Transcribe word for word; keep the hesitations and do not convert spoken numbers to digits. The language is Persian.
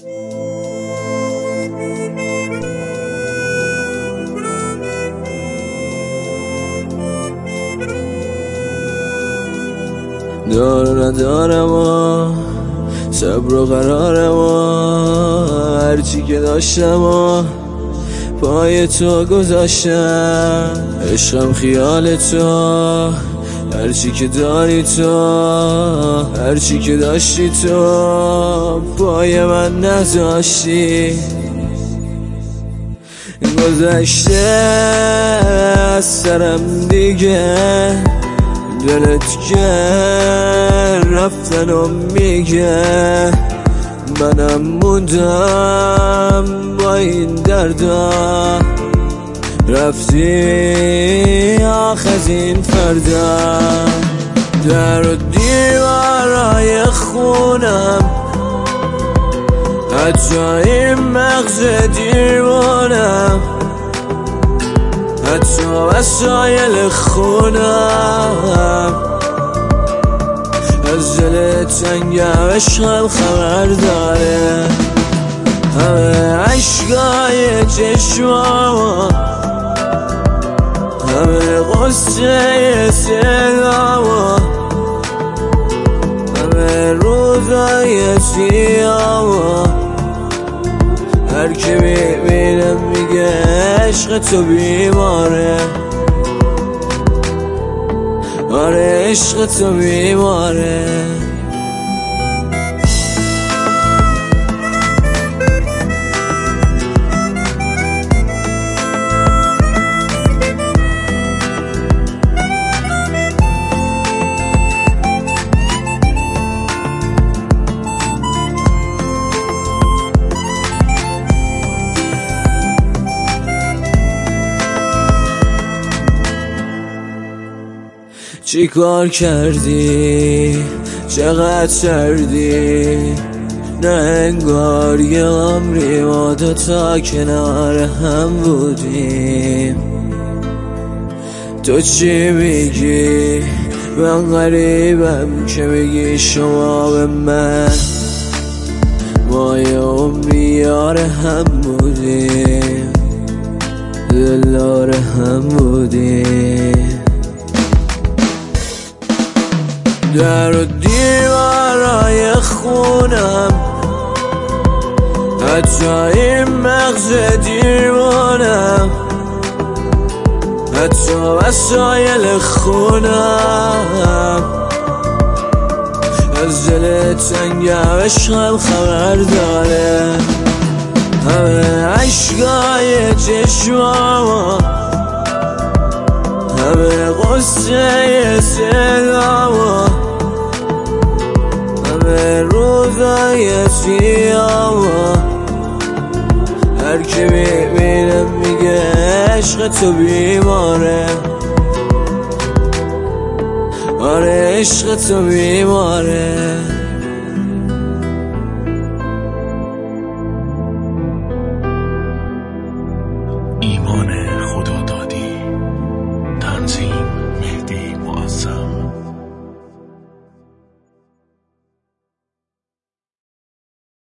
دار ندارم و صبر و قرارم و هرچی که داشتم و پای تو گذاشتم. عشقم خیال تو، هرچی که داری تو، هرچی که داشتی تو پای من نذاشتی. گذشته از سرم دیگه، دلت که رفتن و میگه منم موندم با این دردا. رفتی آخ از این فردا، در و دیوارای خونم، حتی این مغز دیوانم، حتی وسایل خونم. از دل تنگم عشقم خبر داره، همه عشقای چشمام، همه قصه صدام، همه روزای سیام. هر که میبینم میگه عشق تو بیماره، آره عشق تو بیماره. چی کار کردی؟ چقدر کردی؟ نه انگار یه عمری ما دوتا کنار هم بودیم. تو چی میگی؟ من غریبم که میگی شما به من، ما یه عمری یار هم بودیم، دلدار هم بودیم. در و دیوارای خونم، حتی این مغز دیوانم، حتی وسایل خونم. از دل تنگم عشقم خبر داره، همه عشقای چشمام، همه قصه صدام، همه روزای سیام. هر که میبینم میگه عشق تو بیماره، آره عشق تو بیماره. ایمان خدا.